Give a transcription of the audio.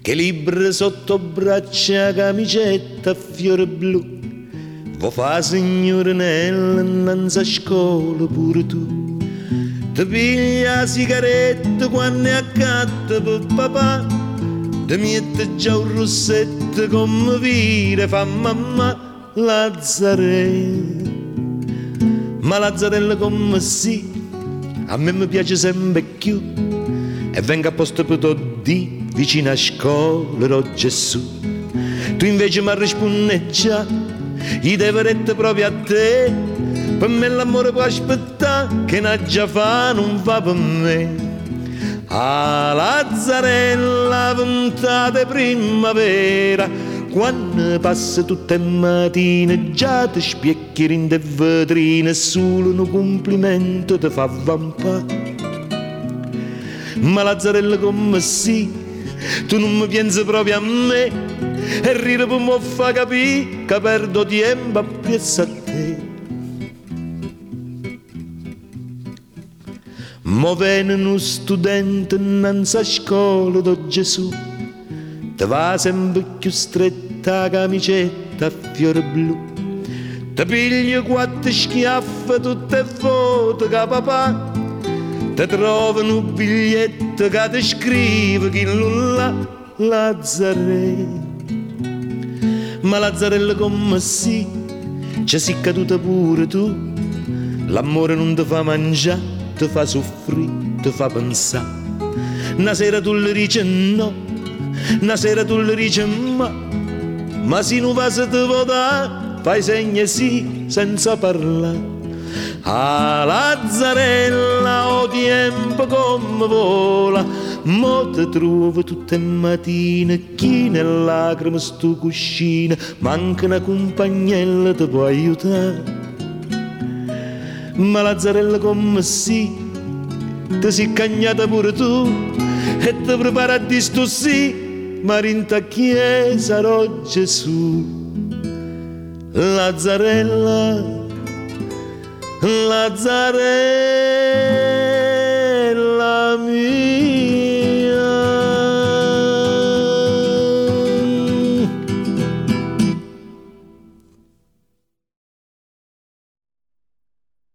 che libra sotto braccia, camicetta a fiore blu. Vo fa signorinella innanzi a scuola pure tu. Ti piglia la sigaretta quando è accanto per papà. Ti mette già un rossetto come vire fa mamma Lazzarella. Ma Lazzarella come sì, a me mi piace sempre più. E venga a posto per tutti vicino a scuola ero Gesù. Tu invece mi rispondi già, i deveretti proprio a te. Per me l'amore può aspettare, che n'a già fa non va per me. A Lazzarella puntate primavera, quando passa tutte le mattine già ti spiecchi in de vetrine, solo un complimento ti fa vampare. Ma Lazzarella come sì, tu non mi pensi proprio a me, e ridere per mi fa capire che perdo tempo appresso a te. Mo viene uno studente innanzi a scuola do Gesù, te va sempre più stretta la camicetta a fiore blu. Te piglia quattro schiaffe tutte foto che papà, te trovano un biglietto che ti scrive chi nulla Lazzarella. Ma Lazzarella come sì, ci sei caduta pure tu. L'amore non ti fa mangiare, ti fa soffrire, ti fa pensare. Una sera tu le dici no, una sera tu le dici ma se non va se ti vota, fai segni sì senza parlare. A Lazzarella o tempo come vola, mo ti trovo tutte le mattine, chi nelle lacrime sto cuscino, manca una compagnella ti può aiutare. Ma Lazzarella come sì, ti sei cagnata pure tu, e ti prepara a dire sto sì, ma in ta chiesa sarò Gesù. Lazzarella, Lazzarella.